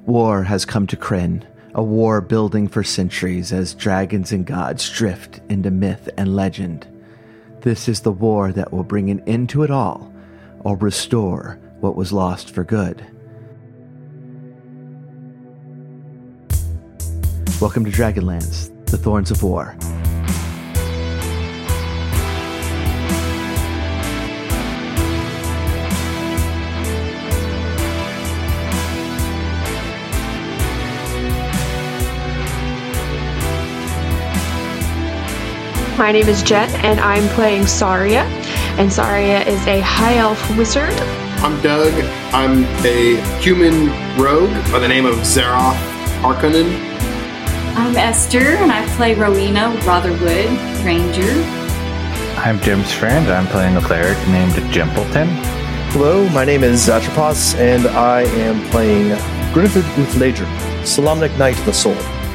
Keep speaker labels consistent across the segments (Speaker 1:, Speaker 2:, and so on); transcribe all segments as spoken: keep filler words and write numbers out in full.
Speaker 1: War has come to Krynn, a war building for centuries as dragons and gods drift into myth and legend. This is the war that will bring an end to it all, or restore what was lost for good. Welcome to Dragonlance, the Thorns of War.
Speaker 2: My name is Jen, and I'm playing Saria, and Saria is a high elf wizard.
Speaker 3: I'm Doug. I'm a human rogue by the name of Zaroff Harkonnen.
Speaker 4: I'm Esther, and I play Rowena Rotherwood, Ranger.
Speaker 5: I'm Jim's friend. I'm playing a cleric named Jimpleton.
Speaker 6: Hello, my name is Zatropos, and I am playing Griffith Uthladron, Solamnic Knight of the Sword.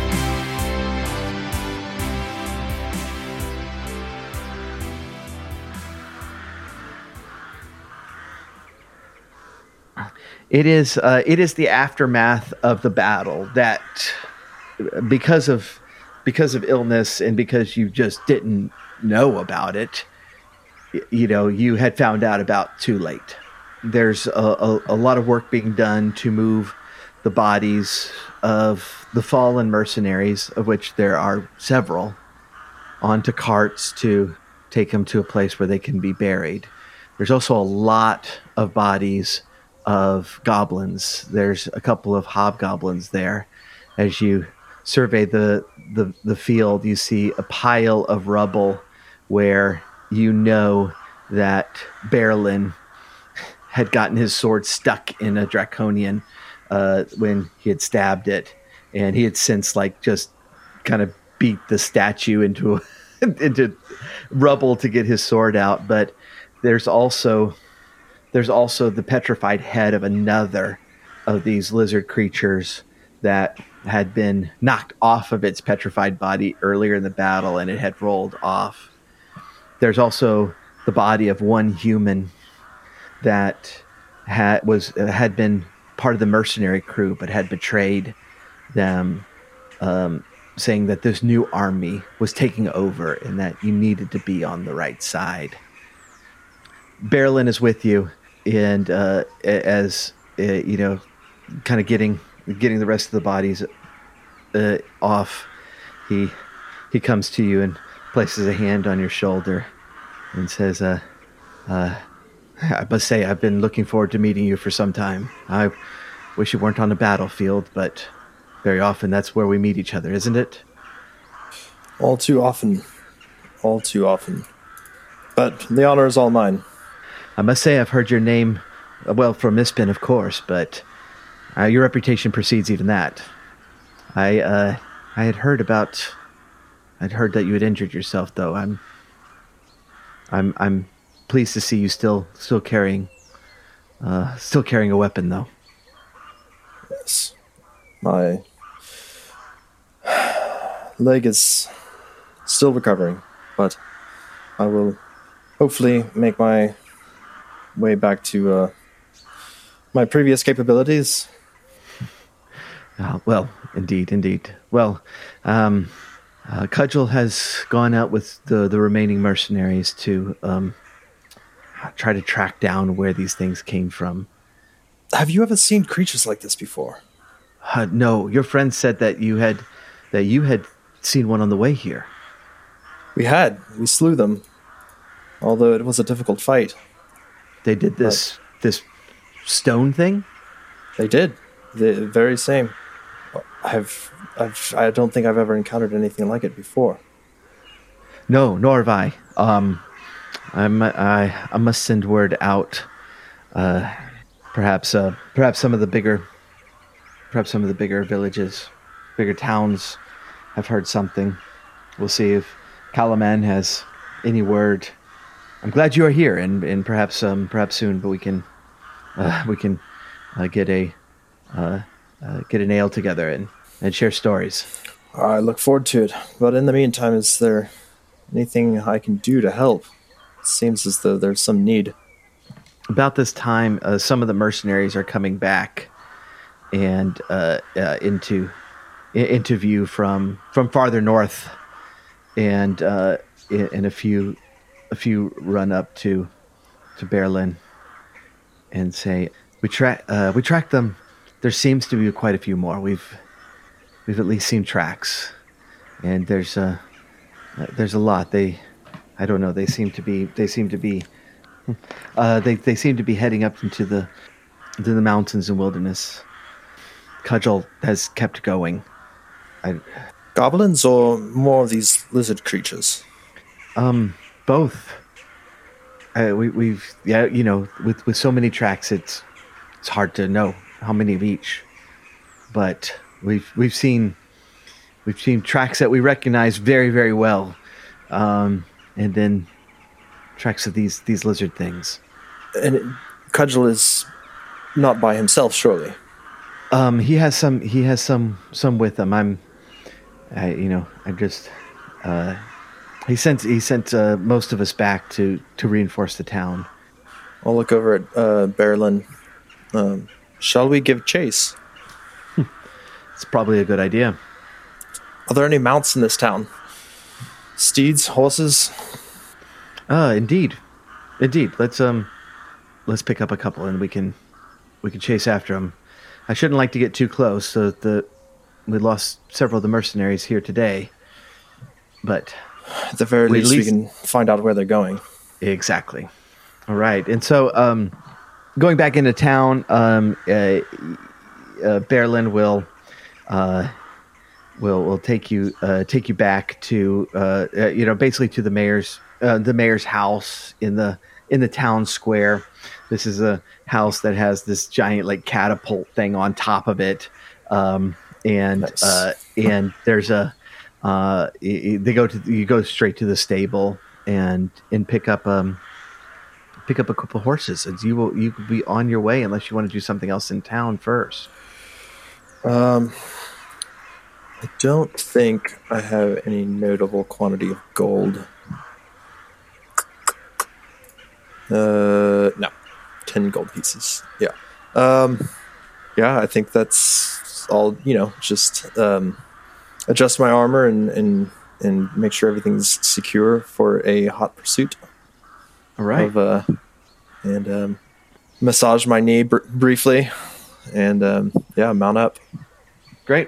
Speaker 1: It is uh, it is the aftermath of the battle that, because of because of illness and because you just didn't know about it, you know, you had found out about too late. There's a, a, a lot of work being done to move the bodies of the fallen mercenaries, of which there are several, onto carts to take them to a place where they can be buried. There's also a lot of bodies of goblins. There's a couple of hobgoblins there. As you survey the, the the field, you see a pile of rubble where you know that Berlin had gotten his sword stuck in a draconian uh, when he had stabbed it, and he had since like just kind of beat the statue into into rubble to get his sword out. But there's also There's also the petrified head of another of these lizard creatures that had been knocked off of its petrified body earlier in the battle, and it had rolled off. There's also the body of one human that had was had been part of the mercenary crew, but had betrayed them, um, saying that this new army was taking over and that you needed to be on the right side. Berlin is with you. And uh, as uh, you know, kind of getting getting the rest of the bodies uh, off, he he comes to you and places a hand on your shoulder and says, uh, uh, "I must say, I've been looking forward to meeting you for some time. I wish you weren't on the battlefield, but very often that's where we meet each other, isn't it?"
Speaker 6: All too often, all too often. But the honor is all mine.
Speaker 1: I must say I've heard your name, well, from Mispin, of course, but uh, your reputation precedes even that. I uh, I had heard about, I'd heard that you had injured yourself, though. I'm, I'm, I'm pleased to see you still, still carrying, uh, still carrying a weapon, though.
Speaker 6: Yes, my leg is still recovering, but I will hopefully make my way back to uh, my previous capabilities.
Speaker 1: Uh, well, indeed, indeed. Well, um, uh, Cudgel has gone out with the, the remaining mercenaries to um, try to track down where these things came from.
Speaker 6: Have you ever seen creatures like this before?
Speaker 1: Uh, no, your friend said that you had that you had seen one on the way here.
Speaker 6: We had. We slew them, although it was a difficult fight.
Speaker 1: They did this but this stone thing?
Speaker 6: They did. The very same. I've, I've, I don't think I've ever encountered anything like it before.
Speaker 1: No, nor have I. Um, I'm, I, I must send word out. Uh, perhaps, uh, perhaps some of the bigger, perhaps some of the bigger villages, bigger towns have heard something. We'll see if Kalaman has any word. I'm glad you are here, and, and perhaps um perhaps soon, but we can uh, we can uh, get a uh, uh, get a nail together and, and share stories.
Speaker 6: I look forward to it. But in the meantime, is there anything I can do to help? It seems as though there's some need.
Speaker 1: About this time, uh, some of the mercenaries are coming back, and uh, uh, into into view from from farther north, and uh, and a few a few run up to to Berlin and say, we track uh, we tracked them. There seems to be quite a few more. We've we've at least seen tracks, and there's a uh, there's a lot. They I don't know. They seem to be they seem to be uh, they they seem to be heading up into the into the mountains and wilderness. Cudgel has kept going. I,
Speaker 6: Goblins or more of these lizard creatures?
Speaker 1: Um, both. Uh, we, we've yeah, you know, with, with so many tracks, it's it's hard to know how many of each. But we've we've seen we've seen tracks that we recognize very very well, um, and then tracks of these these lizard things.
Speaker 6: And it, Cudgel is not by himself, surely.
Speaker 1: Um, he has some. He has some. Some with him. I'm. I. You know. I just. Uh, he sent. He sent uh, most of us back to to reinforce the town.
Speaker 6: I'll look over at uh, Berlin. Um, shall we give chase?
Speaker 1: It's probably a good idea.
Speaker 6: Are there any mounts in this town? Steeds, horses?
Speaker 1: Uh, indeed, indeed. Let's um, let's pick up a couple and we can we can chase after them. I shouldn't like to get too close, so the we lost several of the mercenaries here today. But
Speaker 6: at the very least, least, we can find out where they're going.
Speaker 1: Exactly. All right, and so um, going back into town, um, uh, uh, Berlin will uh, will will take you uh, take you back to uh, uh, you know basically to the mayor's uh, the mayor's house in the in the town square. This is a house that has this giant like catapult thing on top of it, um, and nice. uh, and there's a uh, they go to you go straight to the stable and and pick up um pick up a couple of horses, and you will you could be on your way unless you want to do something else in town first.
Speaker 6: Um, I don't think I have any notable quantity of gold. Uh, no. ten gold pieces. Yeah. Um, yeah, I think that's all, you know, just um, adjust my armor and, and, and make sure everything's secure for a hot pursuit.
Speaker 1: All right.
Speaker 6: Of, uh, and um, massage my knee br- briefly and, um, yeah, mount up.
Speaker 1: Great.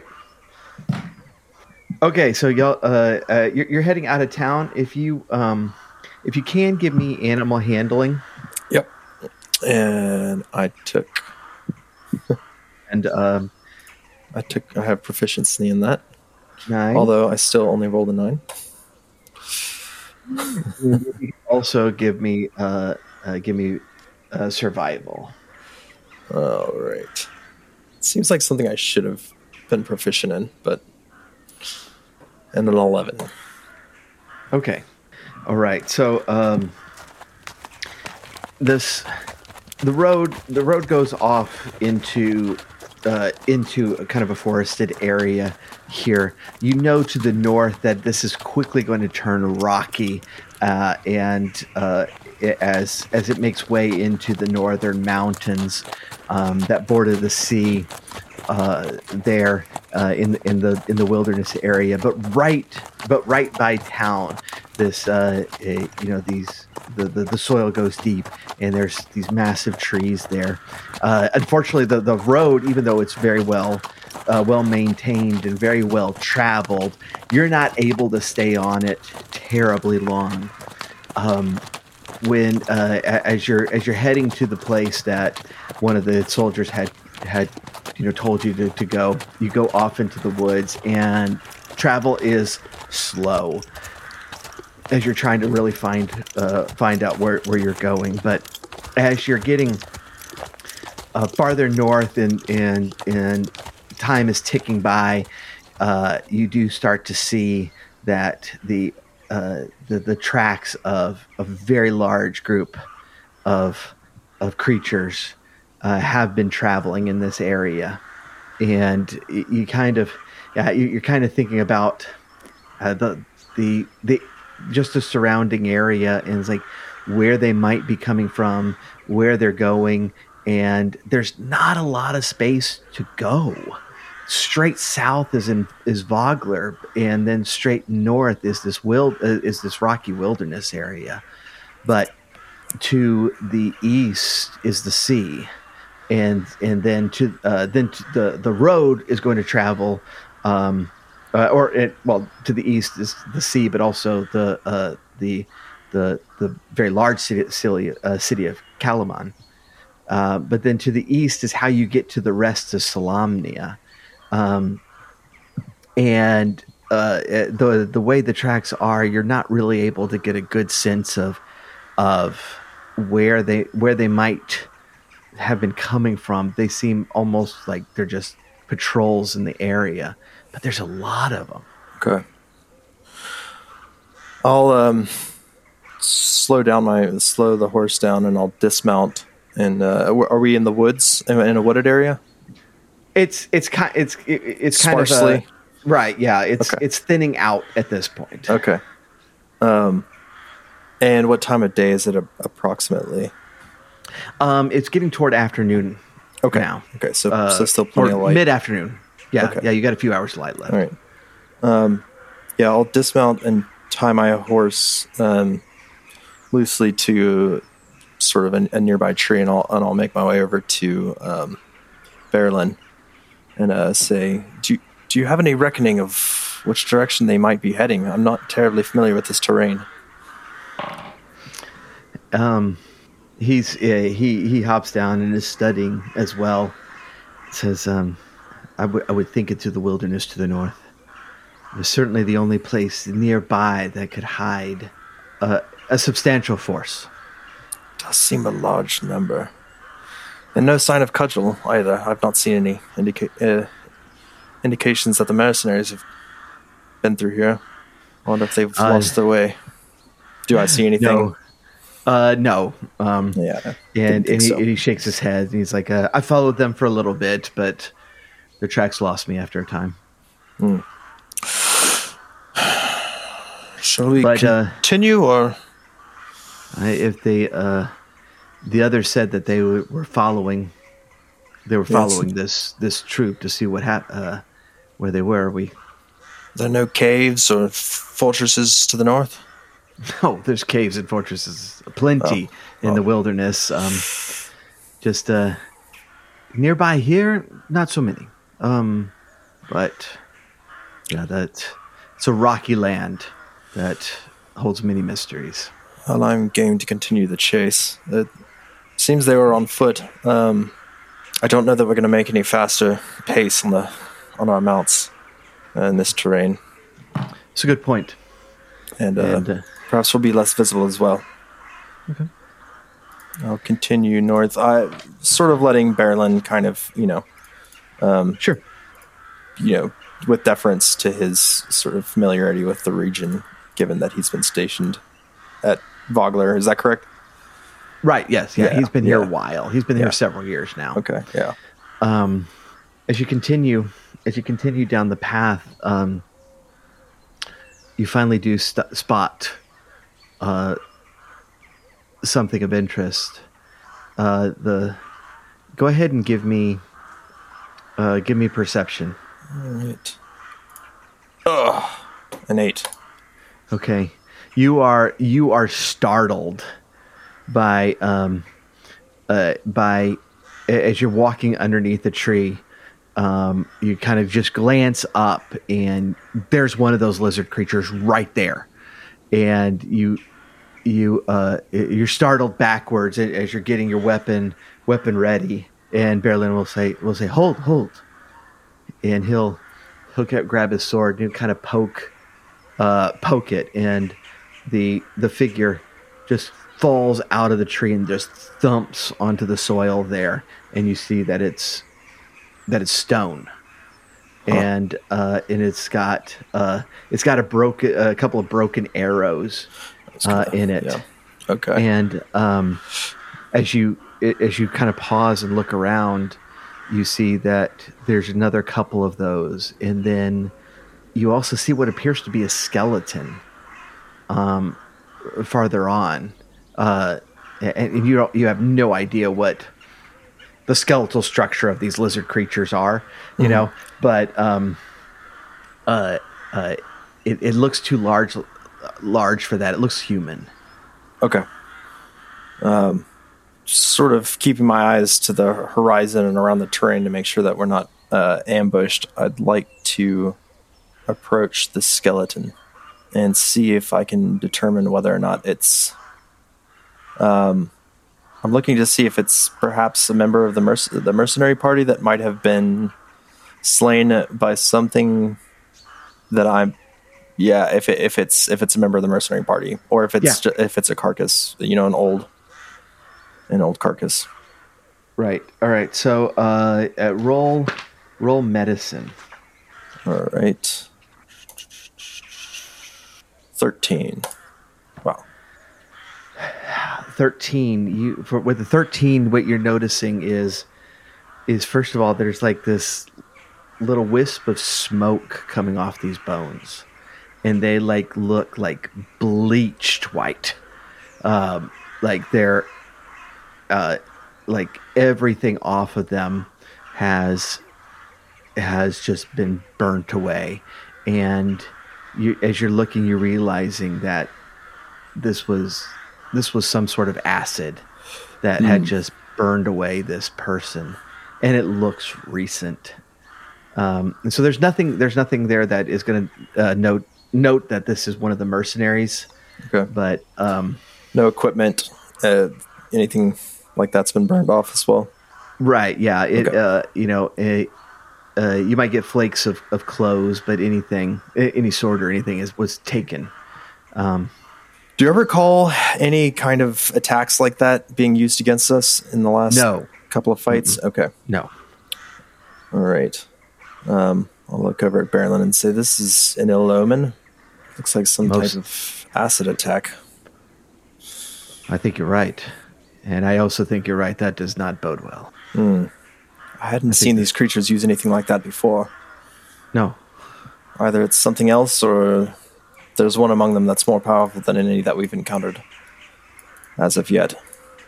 Speaker 1: Okay, so y'all, uh, uh, you're, you're heading out of town. If you, um, if you can give me animal handling.
Speaker 6: Yep. And I took,
Speaker 1: and um,
Speaker 6: I took. I have proficiency in that.
Speaker 1: Nine.
Speaker 6: Although I still only rolled a nine.
Speaker 1: Also, give me, uh, uh, give me, uh, survival.
Speaker 6: All right. It seems like something I should have been proficient in, but and an eleven.
Speaker 1: Okay. All right. So um, this. The road, the road goes off into, uh, into a kind of a forested area here. You know to the north that this is quickly going to turn rocky, uh, and uh, it, as as it makes way into the northern mountains um, that border the sea, uh, there uh, in in the in the wilderness area. But right, but right by town, this uh, a, you know these. The, the, the soil goes deep, and there's these massive trees there. Uh, unfortunately, the, the road, even though it's very well uh, well maintained and very well traveled, you're not able to stay on it terribly long. Um, when uh, as you're as you're heading to the place that one of the soldiers had had you know told you to, to go, you go off into the woods, and travel is slow as you're trying to really find uh, find out where, where you're going. But as you're getting uh, farther north and, and and time is ticking by, uh, you do start to see that the uh, the, the tracks of a very large group of of creatures uh, have been traveling in this area, and you, you kind of yeah you, you're kind of thinking about uh, the the the just the surrounding area and it's like where they might be coming from, where they're going, and there's not a lot of space to go. Straight south is in is Vogler, and then straight north is this wild uh, is this rocky wilderness area. But to the east is the sea, and and then to uh, then to the the road is going to travel, um, uh, or it, well to the east is the sea, but also the uh, the the the very large city city, uh, city of Kalaman. Uh, but then to the east is how you get to the rest of Solamnia. Um, and uh, the the way the tracks are, you're not really able to get a good sense of of where they where they might have been coming from. They seem almost like they're just patrols in the area, but there's a lot of them.
Speaker 6: Okay. I'll um, slow down my slow the horse down, and I'll dismount. And uh, are we in the woods in a wooded area?
Speaker 1: It's it's kind it's it, it's
Speaker 6: Sparsely.
Speaker 1: kind of a, right. Yeah, it's
Speaker 6: Okay.
Speaker 1: it's thinning out at this point.
Speaker 6: Okay. Um, and what time of day is it a- approximately?
Speaker 1: Um, it's getting toward afternoon.
Speaker 6: Okay.
Speaker 1: Now.
Speaker 6: Okay, so
Speaker 1: Uh,
Speaker 6: so still plenty of light.
Speaker 1: Mid afternoon. Yeah,
Speaker 6: Okay.
Speaker 1: yeah. You got a few hours of light left.
Speaker 6: All right. Um, yeah, I'll dismount and tie my horse um, loosely to sort of a, a nearby tree, and I'll and I'll make my way over to um, Berlin and uh, say, do you, do you have any reckoning of which direction they might be heading? I'm not terribly familiar with this terrain.
Speaker 1: Um, he's uh, he he hops down and is studying as well. Says, um, I would I would think it's to the wilderness to the north. It's certainly the only place nearby that could hide uh, a substantial force.
Speaker 6: Does seem a large number. And no sign of cudgel either. I've not seen any indica- uh, indications that the mercenaries have been through here. I wonder if they've
Speaker 1: Uh,
Speaker 6: lost their way. Do I see anything?
Speaker 1: No. Uh, no. Um,
Speaker 6: Yeah. didn't
Speaker 1: and
Speaker 6: think
Speaker 1: and he,
Speaker 6: so.
Speaker 1: and he shakes his head and he's like, uh, I followed them for a little bit, but their tracks lost me after a time.
Speaker 6: Shall we
Speaker 1: but, uh,
Speaker 6: continue or?
Speaker 1: I, if they, uh, the others said that they w- were following, they were
Speaker 6: Yes.
Speaker 1: following this this troop to see what hap- uh, where they were. We
Speaker 6: There are no caves or fortresses to the north?
Speaker 1: oh, there's caves and fortresses plenty
Speaker 6: Oh.
Speaker 1: in
Speaker 6: Oh.
Speaker 1: the wilderness. Um, just uh, nearby here, not so many. Um, but yeah, that it's a rocky land that holds many mysteries.
Speaker 6: Well, I'm game to continue the chase. It seems they were on foot. Um, I don't know that we're going to make any faster pace on the on our mounts uh, in this terrain,
Speaker 1: It's a good point.
Speaker 6: and, uh,
Speaker 1: And, uh,
Speaker 6: perhaps we'll be less visible as well.
Speaker 1: Okay.
Speaker 6: I'll continue north. I sort of letting Berlin kind of, you know,
Speaker 1: Sure.
Speaker 6: you know, with deference to his sort of familiarity with the region, given that he's been stationed at Vogler. Is that correct?
Speaker 1: Right. Yes. Yeah.
Speaker 6: Yeah,
Speaker 1: He's been here a
Speaker 6: yeah.
Speaker 1: while. He's been
Speaker 6: Yeah.
Speaker 1: here several years now.
Speaker 6: Okay. Yeah.
Speaker 1: Um, as you continue, as you continue down the path, um, you finally do st- spot uh, something of interest. Uh, the go ahead and give me uh, give me perception.
Speaker 6: All right. Ugh. An eight.
Speaker 1: Okay, you are you are startled by um uh by a- as you're walking underneath the tree. Um, you kind of just glance up, and there's one of those lizard creatures right there, and you you uh you're startled backwards a- as you're getting your weapon weapon ready, and Berlin will say will say hold hold, and he'll he'll get, grab his sword and he'll kind of poke uh poke it, and the the figure just falls out of the tree and just thumps onto the soil there, and you see that it's that it's stone, and uh, and it's got uh, it's got a broken a couple of broken arrows uh,
Speaker 6: kinda-
Speaker 1: in it,
Speaker 6: yeah. Okay.
Speaker 1: and um, as you as you kind of pause and look around, you see that there's another couple of those, and then you also see what appears to be a skeleton um, farther on, uh, and, and you don't, you have no idea what the skeletal structure of these lizard creatures are, you
Speaker 6: Mm-hmm.
Speaker 1: know, but um, uh, uh, it, it looks too large, large for that. It looks human.
Speaker 6: Okay. Um, sort of keeping my eyes to the horizon and around the terrain to make sure that we're not uh, ambushed. I'd like to approach the skeleton and see if I can determine whether or not it's. Um, I'm looking to see if it's perhaps a member of the merc- the mercenary party that might have been slain by something that I'm. Yeah, if it, if it's if it's a member of the mercenary party, or if it's
Speaker 1: Yeah.
Speaker 6: ju- if it's a carcass, you know, an old an old carcass.
Speaker 1: Right. All right. So uh, uh, roll roll medicine.
Speaker 6: All right, thirteen. Wow.
Speaker 1: thirteen. You for with the thirteen, what you're noticing is is first of all, there's like this little wisp of smoke coming off these bones, and they like look like bleached white, um, like they're uh, like everything off of them has has just been burnt away, and you as you're looking, you're realizing that this was this was some sort of acid that had just burned away this person, and it looks recent. Um, and so there's nothing there's nothing there that is going to uh, note note that this is one of the mercenaries.
Speaker 6: Okay.
Speaker 1: But um,
Speaker 6: No equipment, uh, anything like that's been burned off as well.
Speaker 1: right, yeah, it
Speaker 6: Okay.
Speaker 1: uh, you know it, uh, you might get flakes of, of clothes, but anything a- any sword or anything is was taken. Um,
Speaker 6: Do you ever recall any kind of attacks like that being used against us in the last
Speaker 1: No.
Speaker 6: couple of fights? Okay.
Speaker 1: no.
Speaker 6: All right. Um, I'll look over at Berlin and say, this is an ill omen. Looks like some
Speaker 1: Most-
Speaker 6: type of acid attack.
Speaker 1: I think you're right, and I also think you're right. That does not bode well.
Speaker 6: I hadn't seen these creatures use anything like that before.
Speaker 1: No.
Speaker 6: Either it's something else or there's one among them that's more powerful than any that we've encountered as of yet.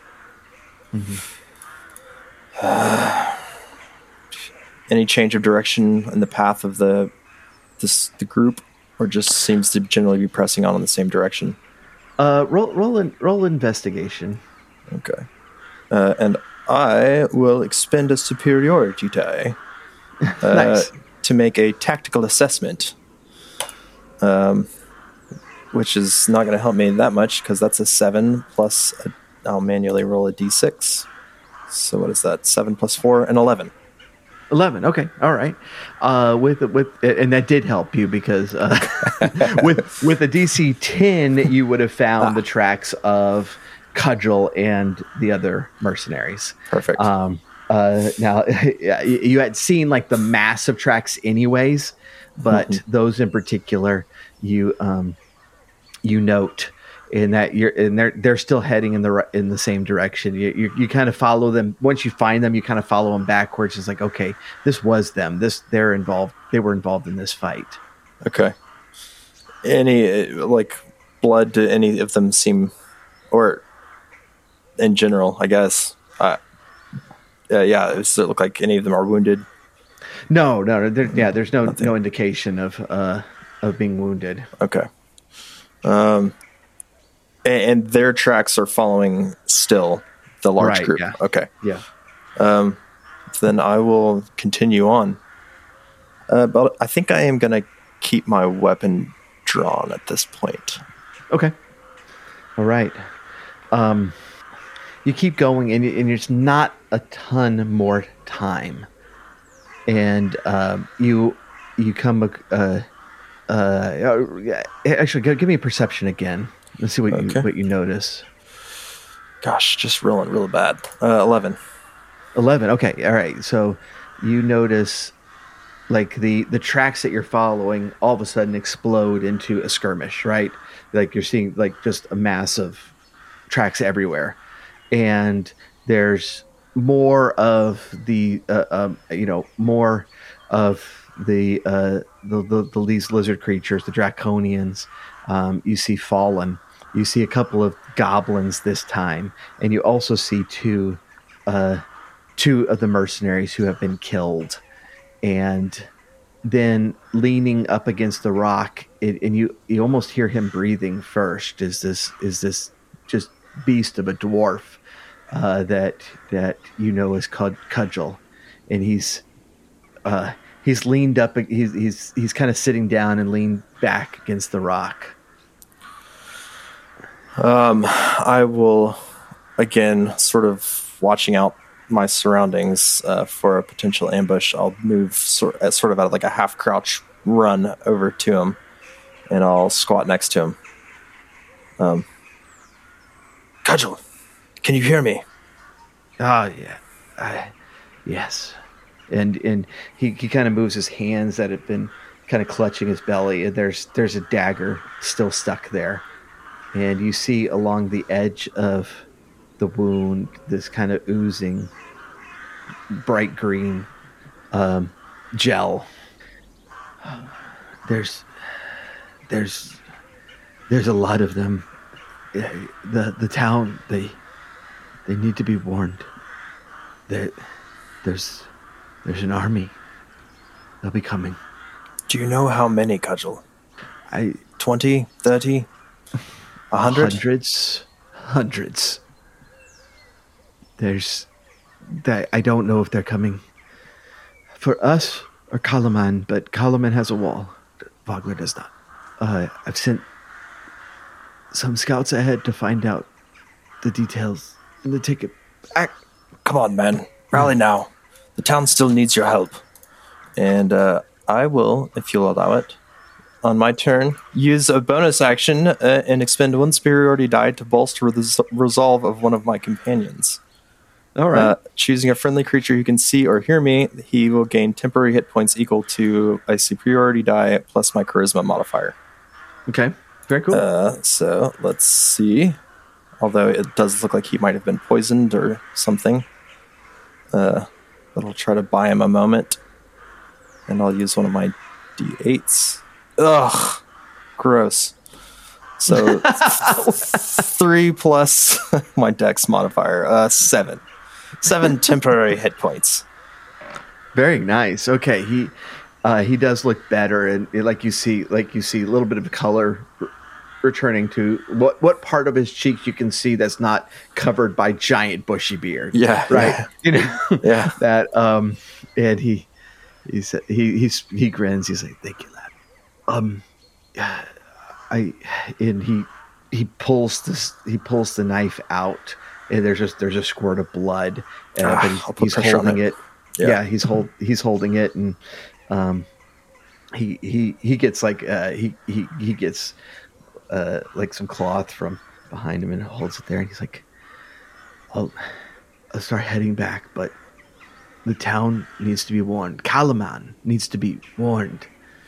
Speaker 6: Any change of direction in the path of the this the group, or just seems to generally be pressing on in the same direction?
Speaker 1: Uh, roll roll in, roll investigation.
Speaker 6: Okay. Uh, and I will expend a superiority die uh,
Speaker 1: Nice.
Speaker 6: to make a tactical assessment. Um, which is not going to help me that much because that's a seven plus. A, I'll manually roll a d six. So what is that? Seven plus four and eleven.
Speaker 1: Eleven. Okay. All right. Uh, with with and that did help you because uh, with with a D C ten, you would have found the tracks of Cudgel and the other mercenaries.
Speaker 6: Perfect.
Speaker 1: Um, uh, now, yeah, you you had seen like the massive tracks, anyways, but those in particular, you um, you note in that you're and they're they're still heading in the ri- in the same direction. You you, you kind of follow them once you find them. You kind of follow them backwards. It's like, okay, this was them. This they're involved. They were involved in this fight.
Speaker 6: Okay. Any uh, like blood? Do any of them seem, or in general, I guess. Uh, uh, yeah, does it look like any of them are wounded?
Speaker 1: No, no, no there, yeah. There's no no indication of uh of being wounded.
Speaker 6: Okay. Um, and, and their tracks are following still the large
Speaker 1: Right,
Speaker 6: group.
Speaker 1: yeah.
Speaker 6: Okay.
Speaker 1: Yeah.
Speaker 6: Then I will continue on. Uh, but I think I am going to keep my weapon drawn at this point.
Speaker 1: Okay. All right. Um, you keep going, and, and there's not a ton more time, and um, you you come. Uh, uh, yeah, actually, go, give me a perception again. Let's see what
Speaker 6: Okay.
Speaker 1: you what you notice.
Speaker 6: Gosh, just rolling real bad. Uh, eleven.
Speaker 1: Eleven. Okay. All right. So you notice like the the tracks that you're following all of a sudden explode into a skirmish, right? Like you're seeing like just a mass of tracks everywhere, and there's more of the uh, um, you know more of the uh, the, the the these lizard creatures, the draconians. Um, you see fallen. You see a couple of goblins this time, and you also see two uh, two of the mercenaries who have been killed, and then leaning up against the rock, it, and you you almost hear him breathing first. Is this is this just beast of a dwarf uh, that that you know is called Cudgel, and he's uh, he's leaned up. He's he's he's kind of sitting down and leaned back against the rock.
Speaker 6: Um, I will again sort of watching out my surroundings uh, for a potential ambush. I'll move sort uh, sort of at like a half crouch run over to him, and I'll squat next to him. Um, Cudgel, can you hear me?
Speaker 1: Oh yeah, I, yes, and and he, he kind of moves his hands that have been kind of clutching his belly, and there's there's a dagger still stuck there, and you see along the edge of the wound this kind of oozing bright green um, gel. There's there's there's a lot of them. The the town they they need to be warned. There there's there's an army. They'll be coming.
Speaker 6: Do you know how many, Cudgel?
Speaker 1: I
Speaker 6: twenty, thirty, a hundred?
Speaker 1: Hundreds, hundreds. There's that I don't know if they're coming for us or Kalaman, but Kalaman has a wall. Vogler does not. Uh, I've sent some scouts ahead to find out the details and to take it back.
Speaker 6: Come on, man. Rally now. The town still needs your help. And uh, I will, if you'll allow it, on my turn, use a bonus action uh, and expend one superiority die to bolster the resolve of one of my companions.
Speaker 1: All right.
Speaker 6: Uh, choosing a friendly creature who can see or hear me, he will gain temporary hit points equal to a superiority die plus my charisma modifier.
Speaker 1: Okay. Very cool.
Speaker 6: Uh, so let's see. Although it does look like he might have been poisoned or something. Uh, but I'll try to buy him a moment. And I'll use one of my d eights. Ugh. Gross. So three plus my dex modifier. Uh, seven. Seven temporary hit points.
Speaker 1: Very nice. Okay, he uh, he does look better, and like you see, like you see a little bit of color r- returning to what what part of his cheeks you can see that's not covered by giant bushy beard.
Speaker 6: Yeah,
Speaker 1: right.
Speaker 6: Yeah.
Speaker 1: You know,
Speaker 6: yeah.
Speaker 1: That um, and he he said he he's he grins. He's like, "Thank you, lad." Um, I and he he pulls this he pulls the knife out. And there's just there's a squirt of blood, uh,
Speaker 6: ah,
Speaker 1: but he's, he's holding it. it.
Speaker 6: Yeah.
Speaker 1: yeah, he's hold he's holding it, and um, he he he gets like uh, he he he gets uh, like some cloth from behind him and holds it there, and he's like, "I'll I'll start heading back, but the town needs to be warned. Kalaman needs to be warned."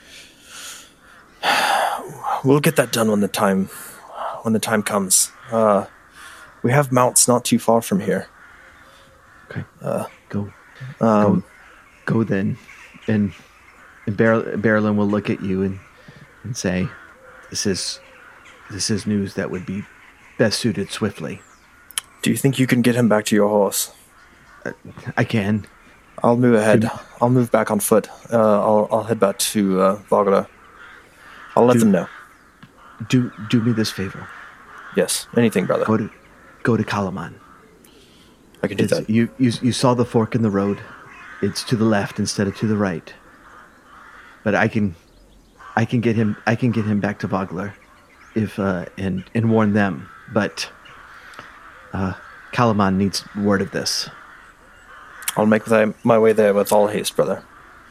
Speaker 6: We'll get that done when the time when the time comes. Uh, We have mounts not too far from here.
Speaker 1: Okay.
Speaker 6: Uh,
Speaker 1: go.
Speaker 6: Um,
Speaker 1: go. Go then. And, and Bar- Barrelin will look at you and, and say, this is this is news that would be best suited swiftly.
Speaker 6: Do you think you can get him back to your horse?
Speaker 1: Uh, I can.
Speaker 6: I'll move ahead. I'll move back on foot. Uh, I'll I'll head back to uh, Vogler. I'll let
Speaker 1: do,
Speaker 6: them know.
Speaker 1: Do do me this favor.
Speaker 6: Yes. Anything, brother.
Speaker 1: Go to Go to Kalaman.
Speaker 6: I can do
Speaker 1: it's,
Speaker 6: that.
Speaker 1: You, you you saw the fork in the road. It's to the left instead of to the right. But I can, I can get him. I can get him back to Vogler, if uh, and and warn them. But uh, Kalaman needs word of this.
Speaker 6: I'll make my, my way there with all haste, brother.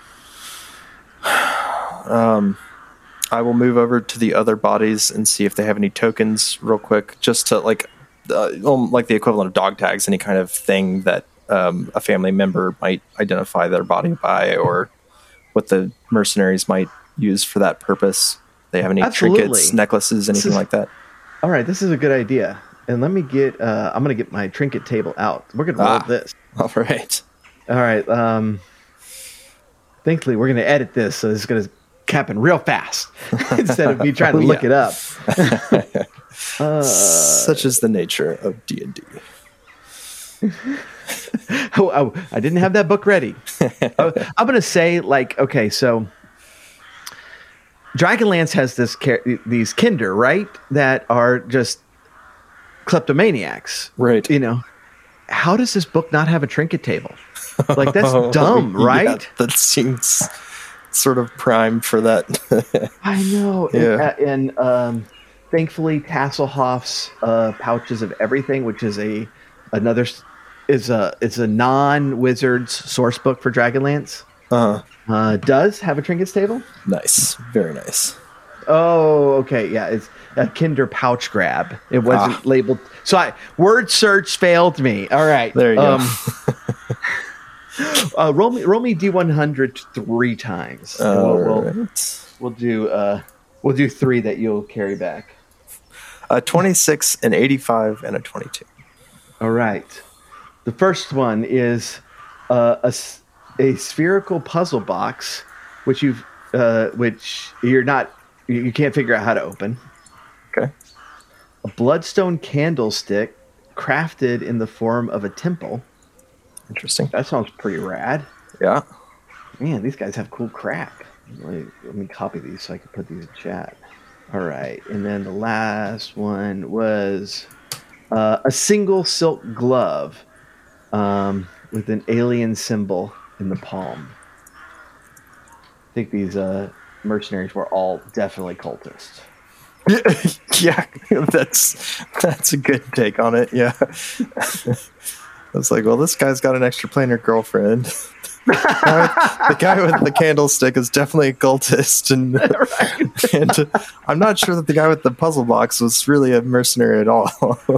Speaker 6: Um, I will move over to the other bodies and see if they have any tokens real quick, just to like. Uh, like the equivalent of dog tags, any kind of thing that um, a family member might identify their body by, or what the mercenaries might use for that purpose. They have any
Speaker 1: Absolutely.
Speaker 6: trinkets, necklaces, anything
Speaker 1: is,
Speaker 6: like that?
Speaker 1: All right, this is a good idea. And let me get, uh, I'm going to get my trinket table out. We're going to roll
Speaker 6: ah,
Speaker 1: this.
Speaker 6: All right.
Speaker 1: All right. Um, thankfully, we're going to edit this, so it's going to happen real fast instead of me trying to
Speaker 6: oh,
Speaker 1: look
Speaker 6: yeah.
Speaker 1: it up. Uh,
Speaker 6: Such is the nature of D and D.
Speaker 1: oh, oh, I didn't have that book ready. I'm going to say, like, okay, so Dragonlance has this these Kinder, right? That are just kleptomaniacs.
Speaker 6: Right.
Speaker 1: You know, how does this book not have a trinket table? Like, that's dumb, right?
Speaker 6: Yeah, that seems sort of primed for that.
Speaker 1: I know.
Speaker 6: Yeah.
Speaker 1: And, and um, thankfully, Tasselhoff's uh, Pouches of Everything, which is a another is a it's a non-wizard's source book for Dragonlance.
Speaker 6: Uh-huh.
Speaker 1: Uh, does have a trinkets table.
Speaker 6: Nice, very nice.
Speaker 1: Oh, okay, yeah, it's a Kinder pouch grab. It wasn't ah. labeled, so I word search failed me. All right,
Speaker 6: there you
Speaker 1: um,
Speaker 6: go.
Speaker 1: uh, roll me, roll me D one hundred three times.
Speaker 6: All
Speaker 1: we'll,
Speaker 6: right.
Speaker 1: we'll, we'll do uh, we'll do three that you'll carry back.
Speaker 6: A twenty-six, an eighty-five, and a twenty-two.
Speaker 1: All right. The first one is uh, a, a spherical puzzle box, which you've, uh, which you're not, you can't figure out how to open.
Speaker 6: Okay.
Speaker 1: A bloodstone candlestick crafted in the form of a temple.
Speaker 6: Interesting.
Speaker 1: That sounds pretty rad.
Speaker 6: Yeah.
Speaker 1: Man, these guys have cool crap. Let me, let me copy these so I can put these in chat. All right. And then the last one was uh, a single silk glove. Um, with an alien symbol in the palm. I think these uh, mercenaries were all definitely cultists.
Speaker 6: Yeah, that's that's a good take on it. Yeah, I was like, well, this guy's got an extra planar girlfriend. The guy with the candlestick is definitely a cultist, and right. and uh, I'm not sure that the guy with the puzzle box was really a mercenary at all.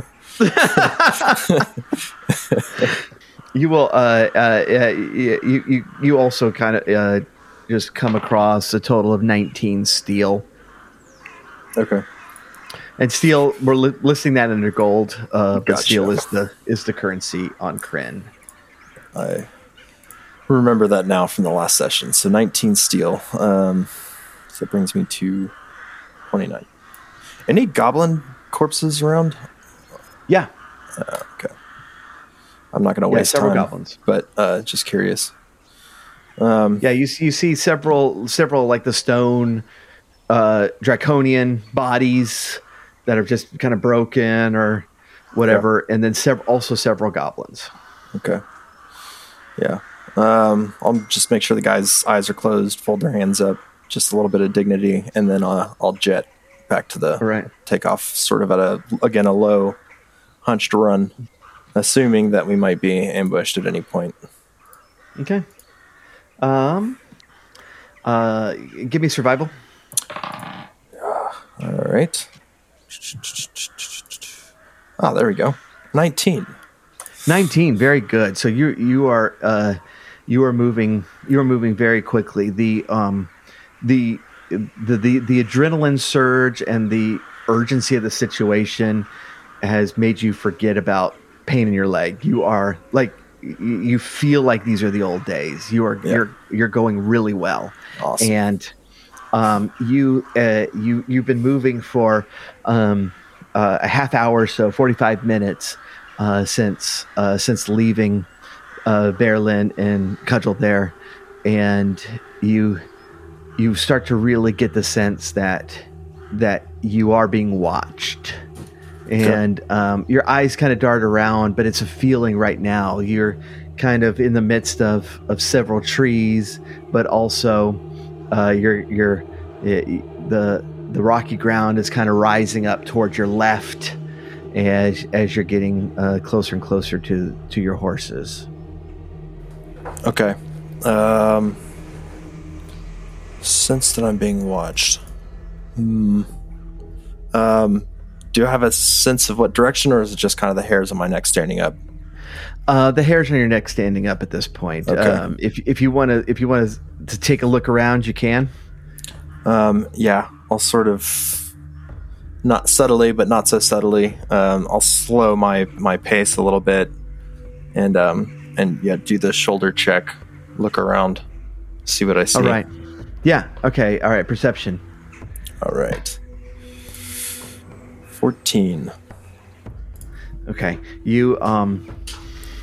Speaker 1: You will. Uh, uh, you, you you also kind of uh, just come across a total of nineteen steel.
Speaker 6: Okay.
Speaker 1: And steel, we're li- listing that under gold. Uh, but
Speaker 6: Gotcha.
Speaker 1: Steel is the is the currency on Krynn.
Speaker 6: I remember that now from the last session. So nineteen steel. Um, so that brings me to twenty-nine. Any goblin corpses around?
Speaker 1: Yeah.
Speaker 6: Uh, okay. I'm not going to
Speaker 1: yeah,
Speaker 6: waste
Speaker 1: several
Speaker 6: time,
Speaker 1: goblins.
Speaker 6: but uh, just curious. Um,
Speaker 1: yeah, you you see several several like the stone uh, draconian bodies that are just kind of broken or whatever, yeah. And then several also several goblins.
Speaker 6: Okay. Yeah. Um, I'll just make sure the guys' eyes are closed, fold their hands up, just a little bit of dignity, and then uh, I'll jet back to the
Speaker 1: right.
Speaker 6: takeoff, sort of at a again a low, hunched run. Assuming that we might be ambushed at any point.
Speaker 1: Okay. Um. Uh, give me survival.
Speaker 6: Uh, all right. Ah, there we go. Nineteen.
Speaker 1: Nineteen. Very good. So you you are uh, you are moving you are moving very quickly. The um, the the the the adrenaline surge and the urgency of the situation has made you forget about pain in your leg. You are like you feel like these are the old days. You are yeah. you're you're going really well.
Speaker 6: Awesome.
Speaker 1: And um, you uh, you you've been moving for um, uh, a half hour or so, forty-five minutes uh, since uh, since leaving uh, Berlin and Cudgel there, and you you start to really get the sense that that you are being watched. And um, your eyes kind of dart around, but it's a feeling right now. You're kind of in the midst of, of several trees, but also uh, you're, you're, the the rocky ground is kind of rising up towards your left as as you're getting uh, closer and closer to, to your horses.
Speaker 6: Okay. Um, sense that I'm being watched. Hmm. Um. Do I have a sense of what direction, or is it just kind of the hairs on my neck standing up?
Speaker 1: Uh, the hairs on your neck standing up at this point.
Speaker 6: Okay.
Speaker 1: Um, if if you want to if you want to take a look around, you can.
Speaker 6: Um, yeah, I'll sort of not subtly, but not so subtly. Um, I'll slow my, my pace a little bit, and um, and yeah, do the shoulder check, look around, see what I see.
Speaker 1: All right. Yeah. Okay. All right. Perception.
Speaker 6: All right. fourteen.
Speaker 1: Okay. You um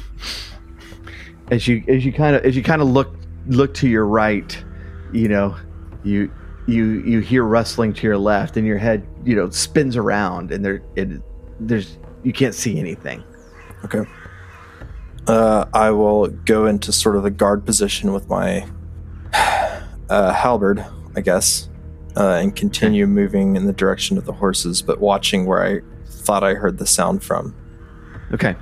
Speaker 1: as you as you kind of as you kind of look look to your right, you know, you you you hear rustling to your left, and your head, you know, spins around, and there it, there's you can't see anything.
Speaker 6: Okay. Uh, I will go into sort of the guard position with my uh, halberd, I guess, uh, and continue moving in the direction of the horses, but watching where I thought I heard the sound from.
Speaker 1: Okay.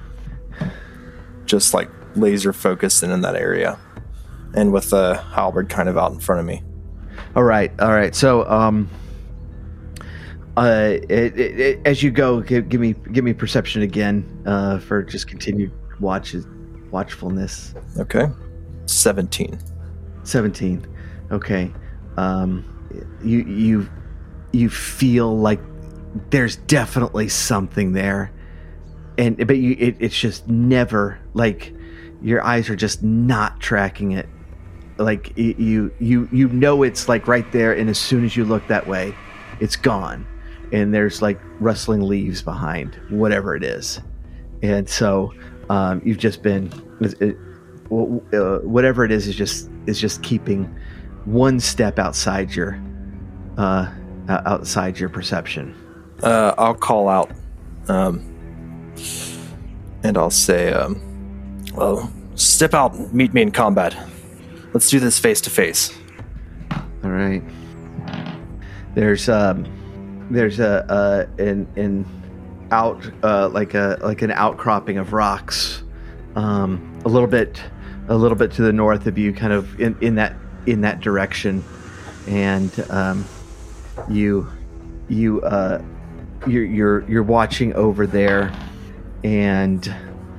Speaker 6: Just like laser focused in, in that area, and with the halberd kind of out in front of me.
Speaker 1: All right, all right. So, um, uh, it, it, it, as you go, give, give me give me perception again, uh, for just continued watch watchfulness.
Speaker 6: Okay, seventeen.
Speaker 1: Seventeen. Okay. Um, you you you feel like there's definitely something there, and but you it, it's just never, like, your eyes are just not tracking it. Like you you you know it's like right there, and as soon as you look that way, it's gone, and there's like rustling leaves behind whatever it is, and so um, you've just been it, uh, whatever it is is just is just keeping one step outside your uh, outside your perception.
Speaker 6: Uh, I'll call out, um, and I'll say, um, "Well, step out and meet me in combat. Let's do this face to face."
Speaker 1: All right. There's um, there's a uh, an an out uh, like a like an outcropping of rocks, um, a little bit a little bit to the north of you, kind of in, in that in that direction, and um, you you uh, you're you're you're watching over there, and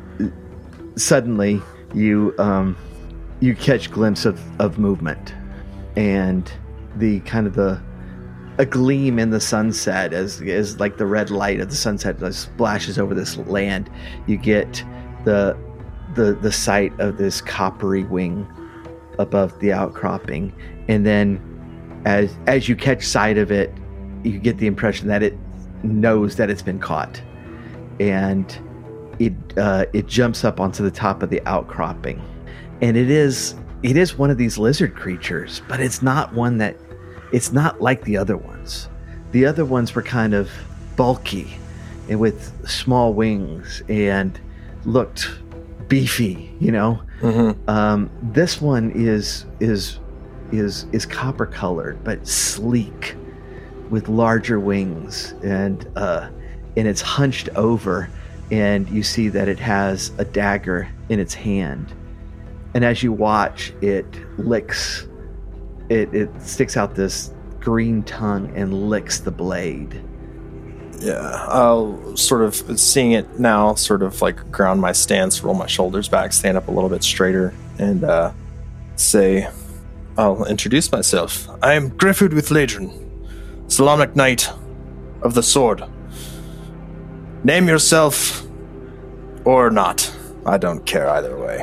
Speaker 1: suddenly you um. you catch glimpse of, of movement, and the kind of the a gleam in the sunset as as like the red light of the sunset splashes over this land. You get the the the sight of this coppery wing above the outcropping, and then as as you catch sight of it, you get the impression that it knows that it's been caught, and it uh, it jumps up onto the top of the outcropping. And it is it is one of these lizard creatures, but it's not one that it's not like the other ones. The other ones were kind of bulky and with small wings and looked beefy, you know. Mm-hmm. Um, this one is is is is copper colored but sleek, with larger wings, and uh, and it's hunched over, and you see that it has a dagger in its hand. And as you watch, it licks, it, it sticks out this green tongue and licks the blade.
Speaker 6: Yeah, I'll sort of, seeing it now, sort of like ground my stance, roll my shoulders back, stand up a little bit straighter, and uh, say, I'll introduce myself. I am Griffith with Ladron, Solomonic Knight of the Sword. Name yourself or not. I don't care either way.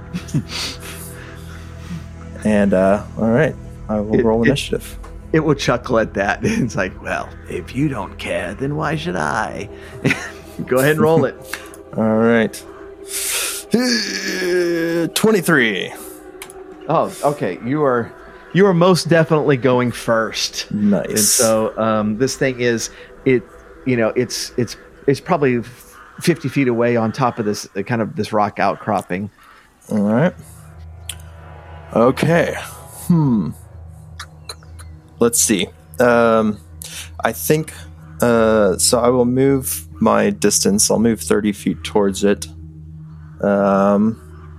Speaker 6: And uh all right, I will it, roll initiative.
Speaker 1: It, it will chuckle at that. It's like, well, if you don't care, then why should I? Go ahead and roll it.
Speaker 6: All right. twenty-three.
Speaker 1: Oh, okay. You are you are most definitely going first.
Speaker 6: Nice.
Speaker 1: And so um this thing is it you know it's it's it's probably fifty feet away on top of this uh, kind of this rock outcropping.
Speaker 6: All right. Okay. Hmm. Let's see. Um, I think, uh, so I will move my distance. I'll move thirty feet towards it. Um,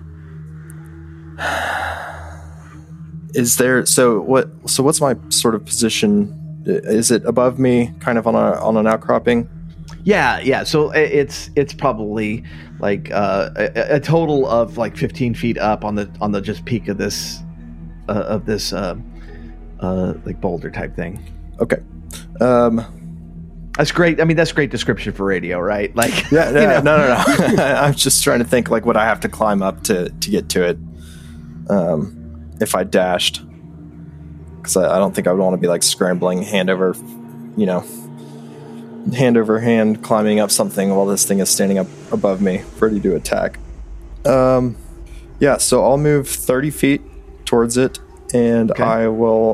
Speaker 6: is there, so what, so what's my sort of position? Is it above me, kind of on a, on an outcropping?
Speaker 1: Yeah, yeah. So it's it's probably like uh, a, a total of like fifteen feet up on the on the just peak of this uh, of this uh, uh, like boulder type thing.
Speaker 6: Okay, um,
Speaker 1: that's great. I mean, that's great description for radio, right? Like,
Speaker 6: yeah, no,
Speaker 1: you know.
Speaker 6: no, no, no. I'm just trying to think like what I have to climb up to to get to it. Um, if I dashed, because I, I don't think I would want to be like scrambling hand over, you know. hand over hand climbing up something while this thing is standing up above me ready to attack. Um Yeah, so I'll move thirty feet towards it, and
Speaker 1: Okay.
Speaker 6: I will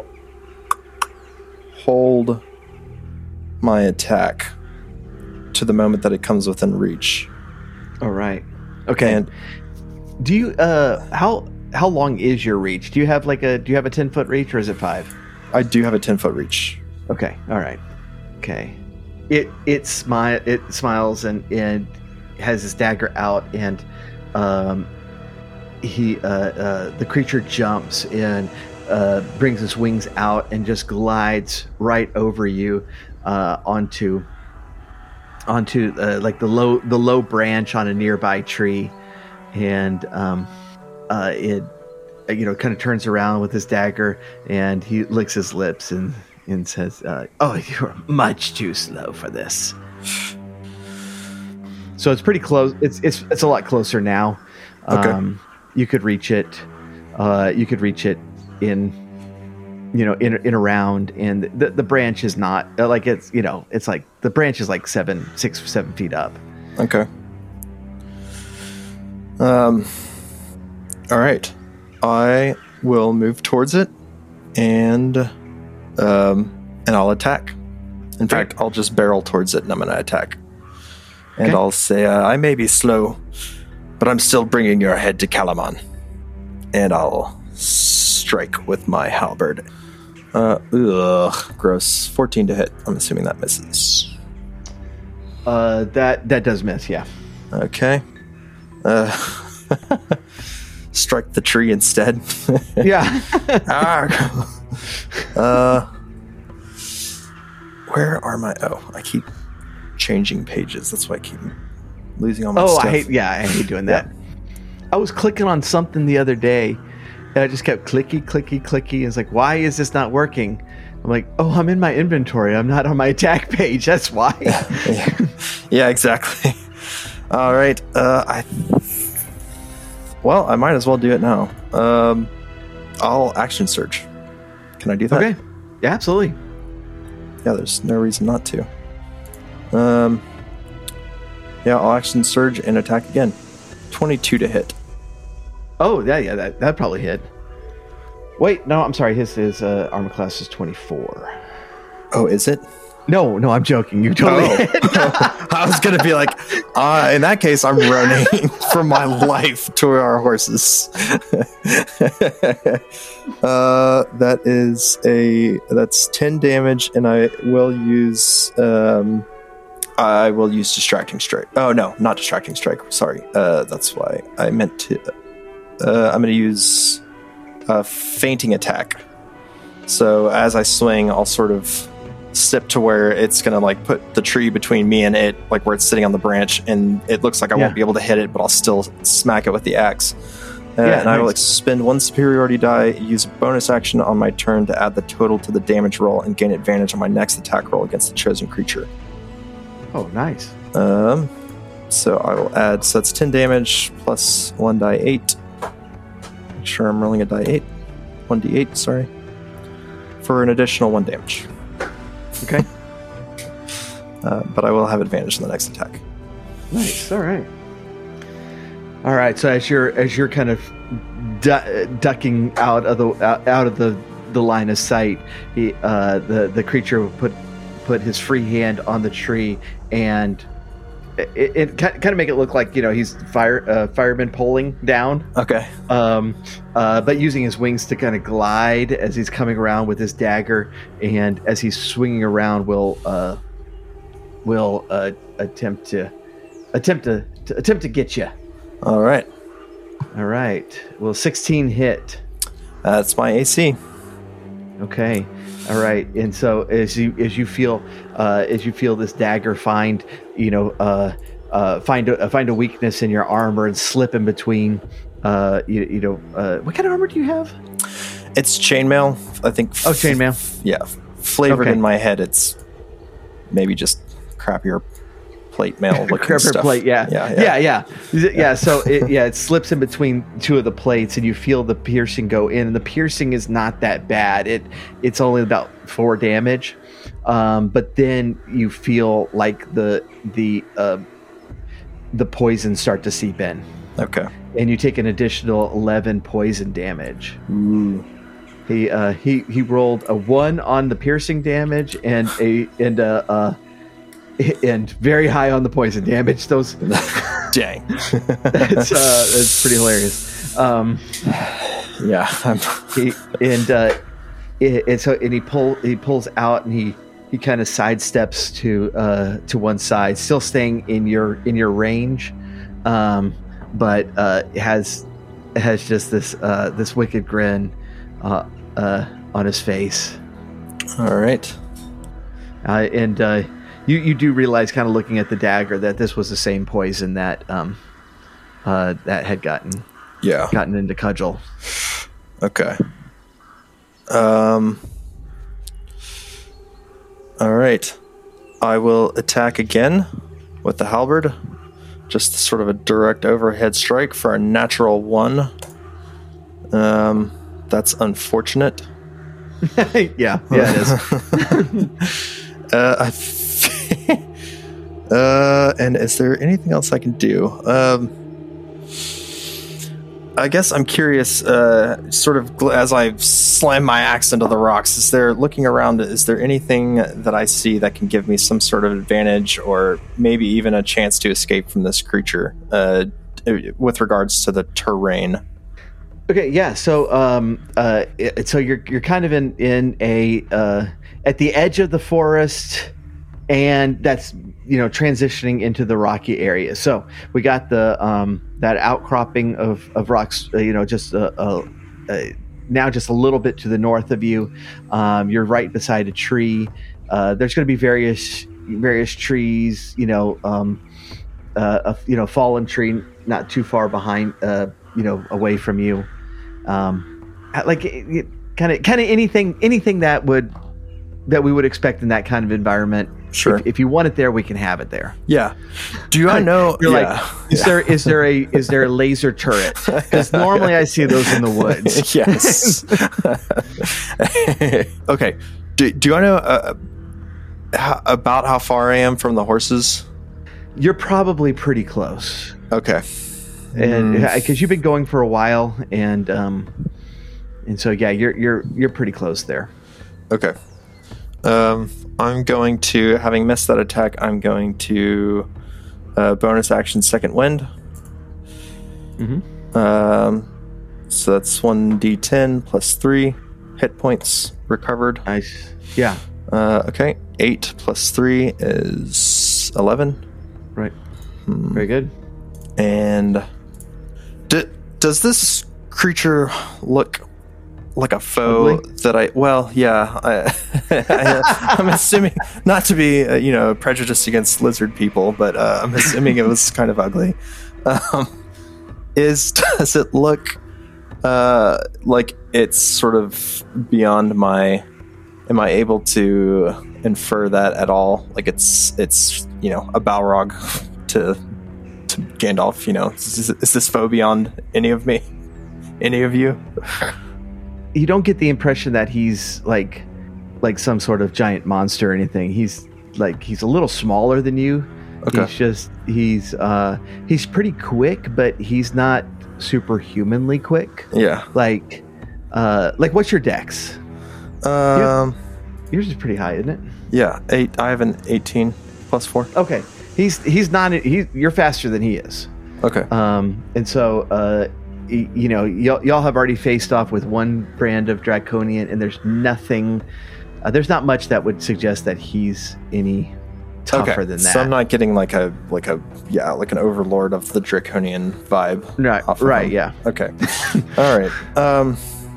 Speaker 6: hold my attack to the moment that it comes within reach.
Speaker 1: All right. Okay.
Speaker 6: And
Speaker 1: Do you uh how how long is your reach? Do you have like a do you have a ten foot reach or is it five?
Speaker 6: I do have a ten foot reach.
Speaker 1: Okay. All right. Okay. It it smile it smiles and and has his dagger out and um he uh, uh the creature jumps and uh brings his wings out and just glides right over you uh onto onto uh, like the low the low branch on a nearby tree, and um uh it you know kind of turns around with his dagger and he licks his lips and and says, uh, "Oh, you're much too slow for this." So it's pretty close. It's it's it's a lot closer now.
Speaker 6: Okay.
Speaker 1: Um, you could reach it. Uh, you could reach it in, you know, in in a round, and the the branch is not uh, like it's you know it's like the branch is like seven six seven feet up.
Speaker 6: Okay. Um. All right. I will move towards it, and um, and I'll attack. In fact, I'll just barrel towards it, and I'm going to attack. And
Speaker 1: Okay.
Speaker 6: I'll say, uh, "I may be slow, but I'm still bringing your head to Kalaman." And I'll strike with my halberd. Uh, ugh, gross. fourteen to hit. I'm assuming that misses.
Speaker 1: Uh, that that does miss. Yeah.
Speaker 6: Okay. Uh, strike the tree instead.
Speaker 1: Yeah.
Speaker 6: Ah. uh, where are my? Oh, I keep changing pages. That's why I keep losing all my
Speaker 1: Oh,
Speaker 6: stuff.
Speaker 1: I hate. Yeah, I hate doing that. I was clicking on something the other day, and I just kept clicky, clicky, clicky. It's like, why is this not working? I'm like, oh, I'm in my inventory. I'm not on my attack page. That's why.
Speaker 6: yeah. yeah, exactly. All right. Uh, I. Well, I might as well do it now. Um, I'll action surge. Can I do that?
Speaker 1: Okay. Yeah, absolutely.
Speaker 6: Yeah, there's no reason not to. Um, yeah, I'll action surge and attack again. twenty-two to hit.
Speaker 1: Oh, yeah, yeah, that that probably hit. Wait, no, I'm sorry. His his uh, armor class is twenty-four.
Speaker 6: Oh, is it?
Speaker 1: No, no, I'm joking. You totally
Speaker 6: Oh.
Speaker 1: hit.
Speaker 6: I was gonna be like, uh, in that case, I'm running for my life to our horses. uh, that is a that's ten damage, and I will use um, I will use distracting strike. Oh no, not distracting strike. Sorry, uh, that's why I meant to. Uh, I'm gonna use a fainting attack. So as I swing, I'll sort of step to where it's gonna like put the tree between me and it, like where it's sitting on the branch, and it looks like I
Speaker 1: Yeah.
Speaker 6: won't be able to hit it, but I'll still smack it with the axe. Uh,
Speaker 1: Yeah,
Speaker 6: and I will
Speaker 1: nice.
Speaker 6: expend one superiority die, use a bonus action on my turn to add the total to the damage roll, and gain advantage on my next attack roll against the chosen creature.
Speaker 1: Oh, nice.
Speaker 6: Um, so I will add, so that's ten damage plus one die eight. Make sure I'm rolling a die eight, one d eight. Sorry, for an additional one damage.
Speaker 1: Okay.
Speaker 6: Uh, but I will have advantage in the next attack.
Speaker 1: Nice. All right. All right. So as you're as you're kind of du- ducking out of the out, out of the, the line of sight, he, uh, the the creature will put put his free hand on the tree and it, it kind of make it look like you know he's fire uh, fireman pulling down.
Speaker 6: Okay.
Speaker 1: Um, uh, but using his wings to kind of glide as he's coming around with his dagger, and as he's swinging around, will uh, will uh, attempt to attempt to, to attempt to get you.
Speaker 6: All right.
Speaker 1: All right. Well, sixteen hit.
Speaker 6: That's my A C.
Speaker 1: Okay. All right. And so as you as you feel uh, as you feel this dagger find you know uh, uh, find a find a weakness in your armor and slip in between. Uh, you, you know uh, what kind of armor do you have?
Speaker 6: It's chainmail. I think.
Speaker 1: Oh, chainmail.
Speaker 6: Yeah. Flavored
Speaker 1: Okay.
Speaker 6: in my head, it's maybe just crappier plate mail looking
Speaker 1: Crapper
Speaker 6: stuff.
Speaker 1: plate, yeah.
Speaker 6: Yeah.
Speaker 1: yeah, yeah, yeah. yeah so it, yeah, it slips in between two of the plates, and you feel the piercing go in. And the piercing is not that bad. It it's only about four damage, um, but then you feel like the the uh, the poison start to seep in.
Speaker 6: Okay.
Speaker 1: And you take an additional eleven poison damage.
Speaker 6: Ooh.
Speaker 1: He uh, he he rolled a one on the piercing damage and a and a uh, and very high on the poison damage. Those
Speaker 6: dang,
Speaker 1: it's uh, it's pretty hilarious. Um,
Speaker 6: yeah, I'm
Speaker 1: he, and uh, and so and he pull he pulls out and he. He kind of sidesteps to uh, to one side, still staying in your in your range, um, but uh, has has just this uh, this wicked grin uh, uh, on his face.
Speaker 6: All right,
Speaker 1: uh, and uh, you you do realize, kind of looking at the dagger, that this was the same poison that um, uh, that had gotten
Speaker 6: yeah
Speaker 1: gotten into Cudgel.
Speaker 6: Okay. Um. All right, I will attack again with the halberd. Just sort of a direct overhead strike for a natural one. Um, that's unfortunate.
Speaker 1: yeah, yeah, it is.
Speaker 6: uh, I f- uh, and is there anything else I can do? Um, I guess I'm curious, uh, sort of gl- as I slam my axe into the rocks, is there, looking around, is there anything that I see that can give me some sort of advantage or maybe even a chance to escape from this creature uh, with regards to the terrain?
Speaker 1: Okay, yeah. So, um, uh, it, so you're you're kind of in in a uh, at the edge of the forest, and that's, you know, transitioning into the rocky area. So we got the um, that outcropping of of rocks, uh, you know, just a, a, a, now just a little bit to the north of you. Um, you're right beside a tree. Uh, there's going to be various various trees, you know, um, uh, a you know fallen tree not too far behind, uh, you know, away from you. Um, like kind of kind of anything anything that would that we would expect in that kind of environment.
Speaker 6: Sure.
Speaker 1: If, if you want it there, we can have it there.
Speaker 6: Yeah. Do I know?
Speaker 1: You're
Speaker 6: yeah.
Speaker 1: like, is there is there a is there a laser turret? Because normally I see those in the woods.
Speaker 6: Yes. Okay. Do, do I know uh, how, about how far I am from the horses?
Speaker 1: You're probably pretty close.
Speaker 6: Okay.
Speaker 1: And because you've been going for a while, and um, and so yeah, you're you're you're pretty close there.
Speaker 6: Okay. Um, I'm going to, having missed that attack, I'm going to uh, bonus action second wind.
Speaker 1: Mm-hmm.
Speaker 6: Um, so that's one d ten plus three hit points recovered.
Speaker 1: Nice. Yeah.
Speaker 6: Uh, okay. eight plus three is eleven.
Speaker 1: Right.
Speaker 6: Hmm.
Speaker 1: Very good.
Speaker 6: And d- does this creature look like a foe
Speaker 1: Ugly?
Speaker 6: that I, well, yeah, I, I, I'm assuming, not to be, uh, you know, prejudiced against lizard people, but uh, I'm assuming it was kind of ugly. Um, is, does it look uh, like it's sort of beyond my, am I able to infer that at all? Like it's, it's, you know, a Balrog to, to Gandalf, you know, is, is this foe beyond any of me? Any of you?
Speaker 1: You don't get the impression that he's like like some sort of giant monster or anything. He's like he's a little smaller than you.
Speaker 6: Okay.
Speaker 1: He's just he's uh he's pretty quick, but he's not superhumanly quick.
Speaker 6: Yeah.
Speaker 1: Like uh like what's your dex?
Speaker 6: Um
Speaker 1: Yours is pretty high, isn't it?
Speaker 6: Yeah, eight. I have an eighteen plus four.
Speaker 1: Okay. He's he's not he's you're faster than he is.
Speaker 6: Okay.
Speaker 1: Um and so uh you know, y'all, y'all have already faced off with one brand of Draconian, and there's nothing, uh, there's not much that would suggest that he's any tougher
Speaker 6: okay.
Speaker 1: than that.
Speaker 6: So I'm not getting like a like a yeah like an overlord of the Draconian vibe.
Speaker 1: Right.
Speaker 6: off of
Speaker 1: Right.
Speaker 6: him.
Speaker 1: Yeah.
Speaker 6: Okay. All right. Um.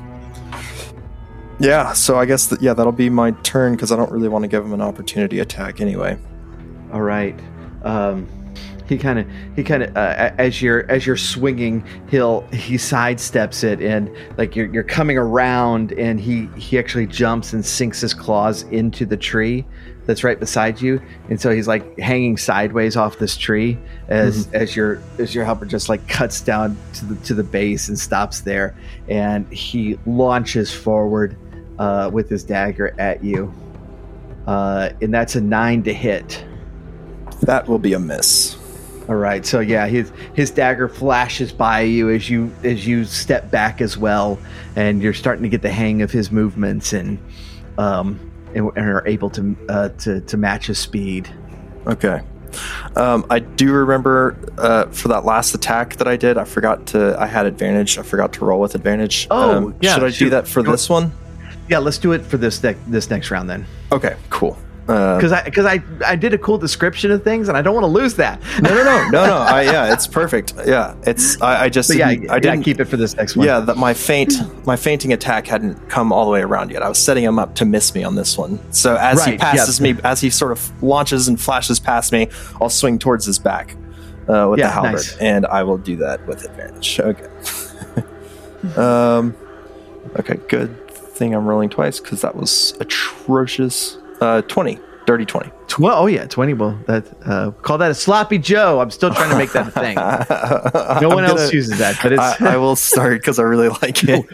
Speaker 6: Yeah. So I guess that yeah that'll be my turn because I don't really want to give him an opportunity attack anyway.
Speaker 1: All right. Um, he kind of he kind of uh, as you're as you're swinging, he'll he sidesteps it, and like you're you're coming around, and he he actually jumps and sinks his claws into the tree that's right beside you, and so he's like hanging sideways off this tree as mm-hmm. as your as your helper just like cuts down to the to the base and stops there, and he launches forward uh, with his dagger at you, uh, and that's a nine to hit.
Speaker 6: That will be a miss.
Speaker 1: All right, so yeah, his his dagger flashes by you as you as you step back as well, and you're starting to get the hang of his movements and um and, and are able to uh, to to match his speed.
Speaker 6: Okay. Um, I do remember uh, for that last attack that I did, I forgot to. I had advantage. I forgot to roll with advantage.
Speaker 1: Oh,
Speaker 6: um,
Speaker 1: yeah,
Speaker 6: should I
Speaker 1: shoot.
Speaker 6: do that for this one?
Speaker 1: Yeah, let's do it for this ne- this next round then.
Speaker 6: Okay, cool. Uh,
Speaker 1: Because I because I, I did a cool description of things and I don't want to lose that.
Speaker 6: no, no, no, no, no. I, yeah, it's perfect. Yeah, it's. I, I just.
Speaker 1: So yeah,
Speaker 6: didn't, I
Speaker 1: yeah,
Speaker 6: didn't
Speaker 1: keep it for this next one.
Speaker 6: Yeah, that my feint, my fainting attack hadn't come all the way around yet. I was setting him up to miss me on this one. So as he
Speaker 1: Right,
Speaker 6: passes
Speaker 1: yeah.
Speaker 6: me, as he sort of launches and flashes past me, I'll swing towards his back uh, with
Speaker 1: Yeah,
Speaker 6: the halberd,
Speaker 1: nice.
Speaker 6: and I will do that with advantage. Okay. um. Okay. Good thing I'm rolling twice because that was atrocious. Uh, twenty, dirty twenty.
Speaker 1: Tw- oh yeah, twenty. Well, that uh, call that a sloppy Joe. I'm still trying to make that a thing. No one
Speaker 6: I'm
Speaker 1: else
Speaker 6: gonna-
Speaker 1: uses that, but it's
Speaker 6: I, I will start because I really like it.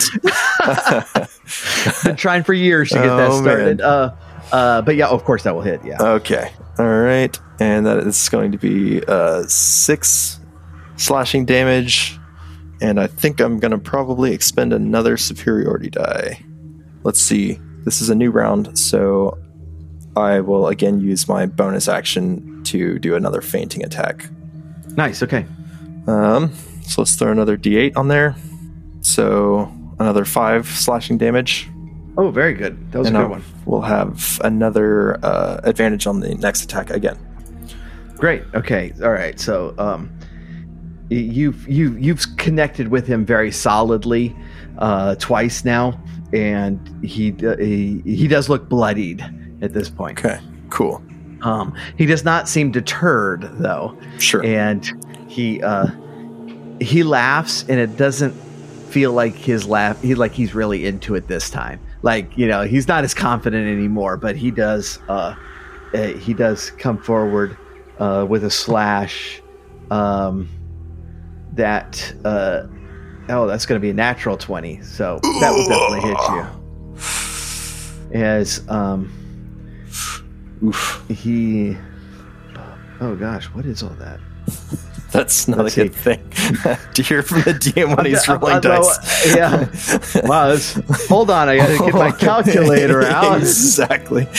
Speaker 1: been trying for years to get that
Speaker 6: Oh,
Speaker 1: started.
Speaker 6: man.
Speaker 1: Uh, uh, but yeah, of course that will hit. Yeah.
Speaker 6: Okay. All right. And that is going to be uh, six slashing damage. And I think I'm going to probably expend another superiority die. Let's see. This is a new round, so I will again use my bonus action to do another fainting attack.
Speaker 1: Nice. Okay.
Speaker 6: Um, so let's throw another d eight on there. So another five slashing damage.
Speaker 1: Oh, very good. That was
Speaker 6: and
Speaker 1: a good
Speaker 6: I'll-
Speaker 1: one.
Speaker 6: we'll have another uh, advantage on the next attack again.
Speaker 1: Great. Okay. All right. So, um, y- you've you you've connected with him very solidly uh, twice now, and he, uh, he he does look bloodied at this point.
Speaker 6: Okay, cool.
Speaker 1: Um, he does not seem deterred though,
Speaker 6: Sure.
Speaker 1: and he uh, he laughs, and it doesn't feel like his laugh. He like he's really into it this time. Like, you know, he's not as confident anymore, but he does uh, uh, he does come forward uh, with a slash um, that uh, oh that's going to be a natural twenty, so that will definitely hit you. As um,
Speaker 6: Oof.
Speaker 1: he oh gosh, what is all that?
Speaker 6: That's not
Speaker 1: Let's
Speaker 6: a good thing to hear from the D M when he's rolling
Speaker 1: Uh, no,
Speaker 6: dice.
Speaker 1: yeah. Wow. That's, hold on. I got to get my calculator out.
Speaker 6: Exactly.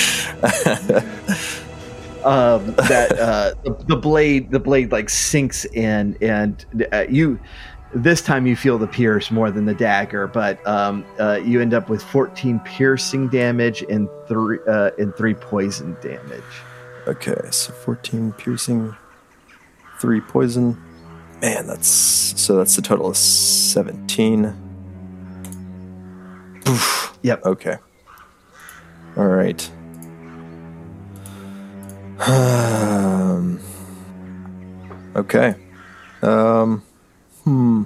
Speaker 1: Um, that uh, the, the blade, the blade like sinks in, and uh, you. This time you feel the pierce more than the dagger, but um, uh, you end up with fourteen piercing damage and three uh, and three poison damage.
Speaker 6: Okay, so fourteen piercing, three poison. Man, that's so that's a total of seventeen. Oof.
Speaker 1: Yep.
Speaker 6: Okay. All right. Um. Okay. Um. Hmm.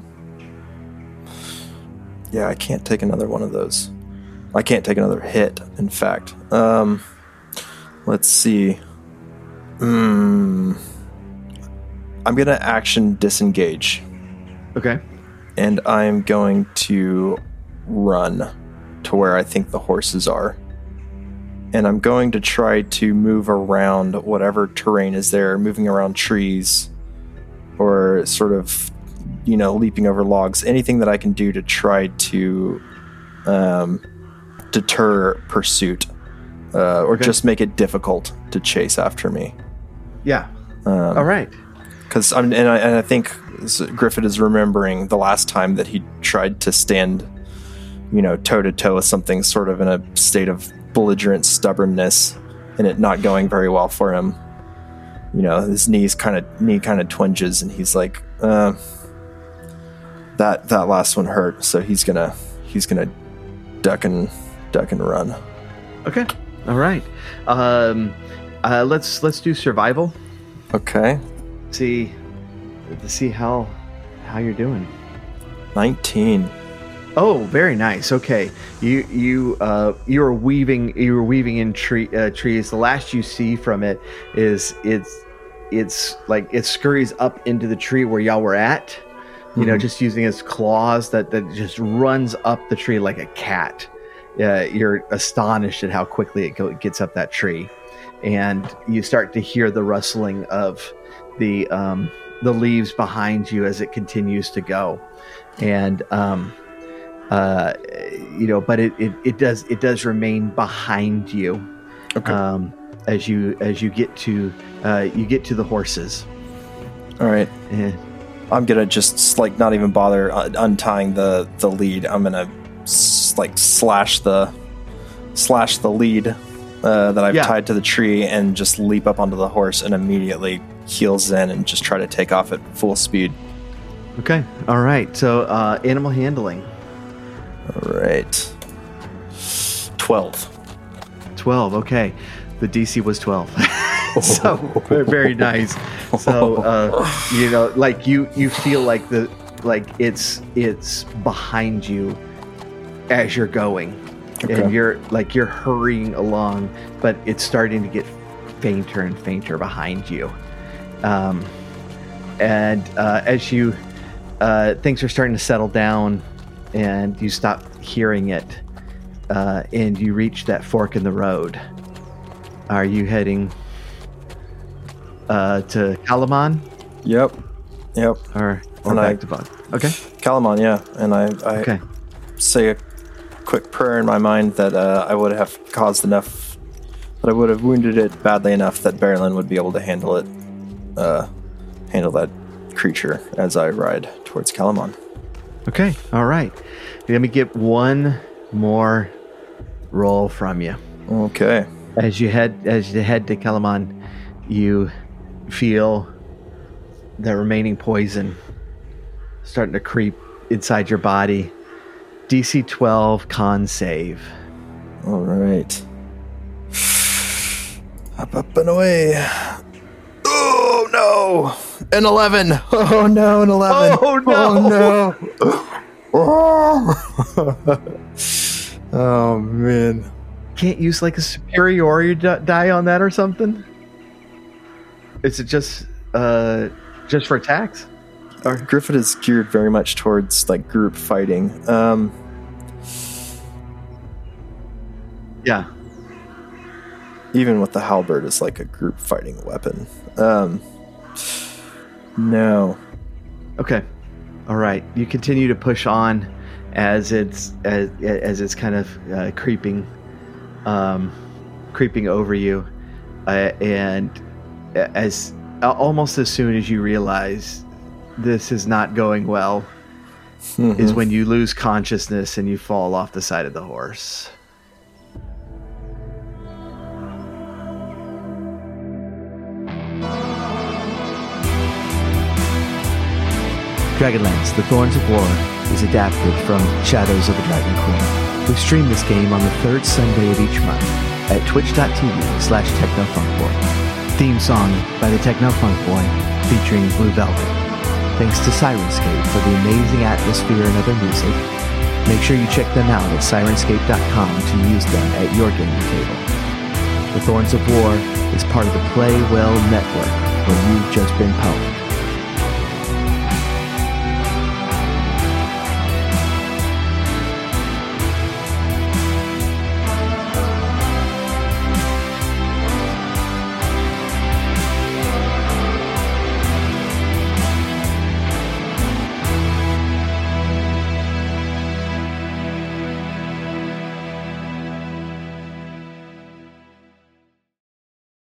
Speaker 6: Yeah, I can't take another one of those. I can't take another hit, in fact. Um. Let's see. Hmm. I'm gonna action disengage,
Speaker 1: Okay.
Speaker 6: and I'm going to run to where I think the horses are. And I'm going to try to move around whatever terrain is there, moving around trees, or sort of, you know, leaping over logs. Anything that I can do to try to um, deter pursuit, uh, or
Speaker 1: Okay.
Speaker 6: just make it difficult to chase after me.
Speaker 1: Yeah.
Speaker 6: Um,
Speaker 1: All right.
Speaker 6: Because I'm, and I, and I think Griffith is remembering the last time that he tried to stand, you know, toe to toe with something sort of in a state of belligerent stubbornness, and it not going very well for him. You know, his knees kind of knee kind of twinges, and he's like, uh, "That that last one hurt," so he's gonna he's gonna duck and duck and run.
Speaker 1: Okay. All right. Um, uh, let's let's do survival.
Speaker 6: Okay,
Speaker 1: See, to see how how you're doing.
Speaker 6: nineteen.
Speaker 1: Oh, very nice. Okay, you you uh you are weaving you were weaving in tree uh, trees. The last you see from it is it's it's like it scurries up into the tree where y'all were at. You know,
Speaker 6: Mhm.
Speaker 1: just using its claws that that just runs up the tree like a cat. Uh, you're astonished at how quickly it go, gets up that tree, and you start to hear the rustling of the um the leaves behind you as it continues to go, and um, uh, you know, but it, it, it does it does remain behind you.
Speaker 6: Okay.
Speaker 1: Um, as you as you get to uh, you get to the horses.
Speaker 6: All right.
Speaker 1: Eh.
Speaker 6: I'm gonna just like not even bother uh, untying the the lead. I'm gonna s- like slash the slash the lead uh, that I've
Speaker 1: Yeah.
Speaker 6: tied to the tree and just leap up onto the horse and immediately heels in and just try to take off at full speed.
Speaker 1: Okay. All right. So uh, animal handling.
Speaker 6: All right. twelve.
Speaker 1: twelve. Okay. The D C was twelve. So very, very nice. So uh, you know, like you you feel like the like it's it's behind you as you're going,
Speaker 6: Okay.
Speaker 1: and you're like you're hurrying along, but it's starting to get fainter and fainter behind you. Um, and uh, as you uh, things are starting to settle down, and you stop hearing it, uh, and you reach that fork in the road. Are you heading uh, to Kalaman
Speaker 6: Yep. Yep.
Speaker 1: or, or
Speaker 6: And
Speaker 1: back
Speaker 6: I-
Speaker 1: to Bug? Okay.
Speaker 6: Kalaman, yeah. And I, I
Speaker 1: Okay.
Speaker 6: say a quick prayer in my mind that uh, I would have caused enough, that I would have wounded it badly enough that Berlin would be able to handle it, uh, handle that creature as I ride towards Kalaman.
Speaker 1: Okay. All right. Let me get one more roll from you.
Speaker 6: Okay.
Speaker 1: As you head as you head to Kalaman, you feel the remaining poison starting to creep inside your body. D C twelve con save.
Speaker 6: All right. Up, up, and away. Oh, no. An eleven. Oh, no, an eleven.
Speaker 1: Oh, no.
Speaker 6: Oh, no. Oh, man.
Speaker 1: Can't use like a superiority di- die on that or something? Is it just uh just for attacks? Or
Speaker 6: Griffith is geared very much towards like group fighting. Um,
Speaker 1: yeah.
Speaker 6: even with the halberd is like a group fighting weapon. Um, no.
Speaker 1: Okay. All right. You continue to push on as it's as, as it's kind of uh, creeping um creeping over you, uh, and as uh, almost as soon as you realize this is not going well,
Speaker 6: Mm-hmm.
Speaker 1: is when you lose consciousness and you fall off the side of the horse. Dragonlance: The Thorns of War is adapted from Shadows of the Dragon Queen. We stream this game on the third Sunday of each month at twitch.tv slash technofunkboy. Theme song by the Technofunk Boy featuring Blue Velvet. Thanks to Sirenscape for the amazing atmosphere and other music. Make sure you check them out at sirenscape dot com to use them at your gaming table. The Thorns of War is part of the Play Well Network, where you've just been pwned.